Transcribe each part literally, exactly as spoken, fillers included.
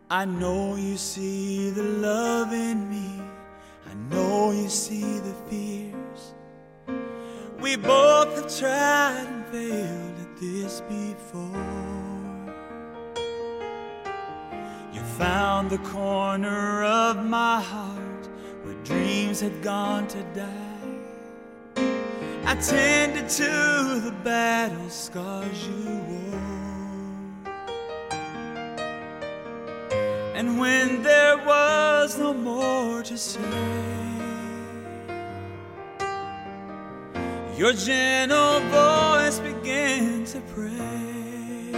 I know you see the love in me. I know you see the fears. We both have tried and failed at this before. You found the corner of my heart where dreams had gone to die. I tended to the battle scars you wore. And when there was no more to say, your gentle voice began to pray.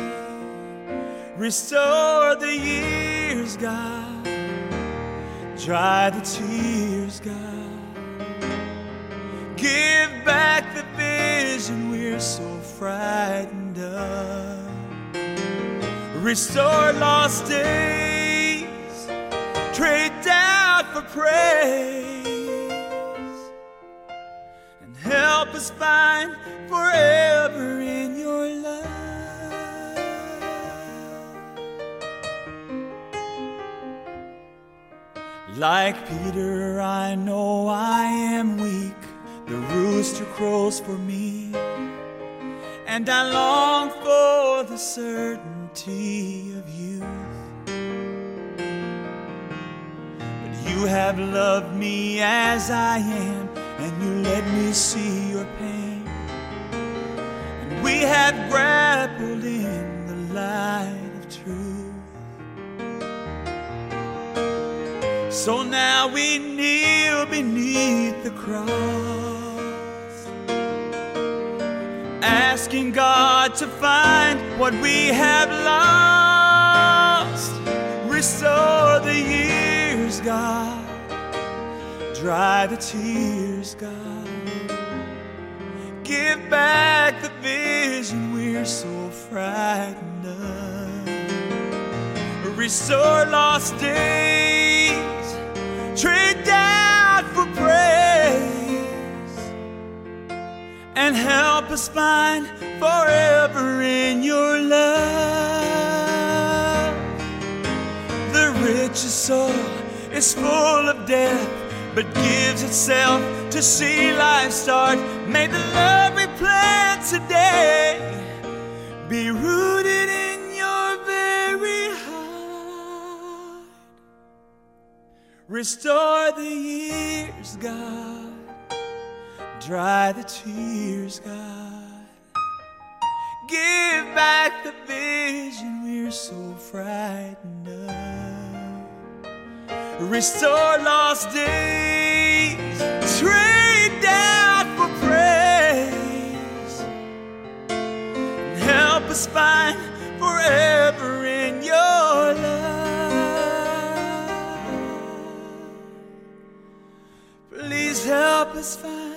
Restore the years, God. Dry the tears, God. Give back the vision we're so frightened of. Restore lost days. Trade down for praise. And help us find forever in your love. Like Peter, I know I am weak. The rooster crows for me, and I long for the certainty of youth. But you have loved me as I am, and you let me see your pain. And we have grappled in the light of truth. So now we kneel beneath the cross, asking God to find what we have lost. Restore the years, God. Dry the tears, God. Give back the vision we're so frightened of. Restore lost days. Trade down for praise. And help us find forever in your love. The richest soul is full of death, but gives itself to see life start. May the love we plant today be rooted in your very heart. Restore the years, God. Dry the tears, God. Give back the vision we're so frightened of. Restore lost days. Trade down for praise. And help us find forever in your love. Please help us find